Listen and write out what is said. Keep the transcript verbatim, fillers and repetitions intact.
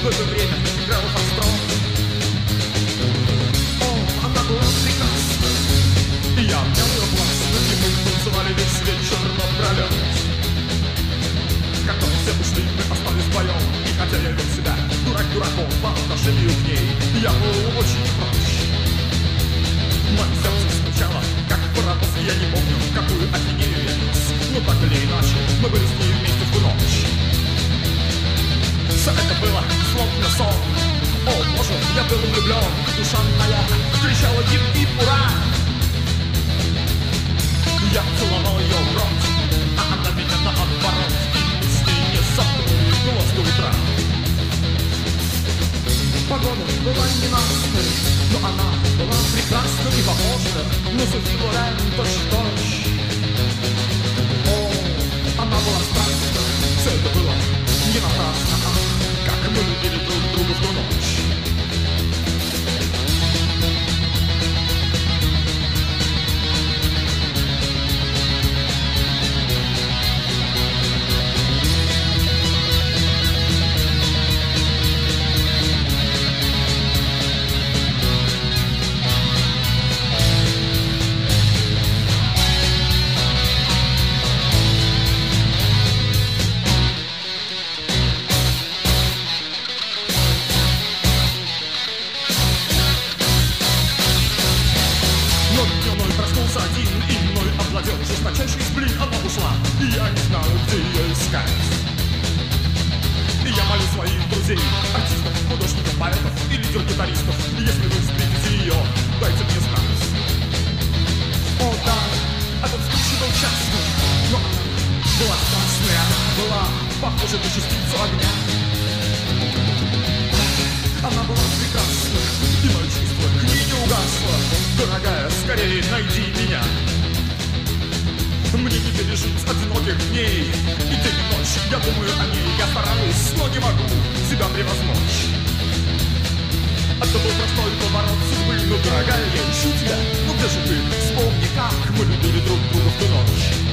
в это время играла фастроп. О, она была прекрасна, и я обнял ее властно, и мы танцевали весь вечер напролет. Когда все ушли, мы остались вдвоем, и хотя я вел себя дурак дураком по отношению к ней, я был очень прочь. Мое сердце стучало, как паровоз, и я не помню, какую ахинею я нес, но так или иначе мы были с ней вместе в ту ночь. Все это было словно сон. О, боже, я был влюблен, душа моя кричала гип-гип, ура! Я целовал ее в рот, а она меня наоборот, и мы с ней не забыли голос до утра. Погода была ненастной, но она была прекрасна и похожа на Софи Лорен точь-в-точь. О, она была страстна, все это было не напрасно, как мы любили друг друга в ту ночь. Жесточайший сплин, она ушла, и я не знаю, где ее искать. И я молю своих друзей, артистов, художников, поэтов и лидер-гитаристов, если вы встретите ее, дайте мне знать. О да, этот случай был частный, но она была страстная, она была похожа на частицу огня. Она была прекрасна, и мое чувство к ней не угасло. Дорогая, скорее найди меня. Мне не пережить одиноких дней, и день и ночь я думаю о ней. Я стараюсь, но не могу себя превозмочь. Это был простой поворот судьбы, но, дорогая, я ищу тебя. Ну где же ты? Вспомни, как мы любили друг друга в ту ночь.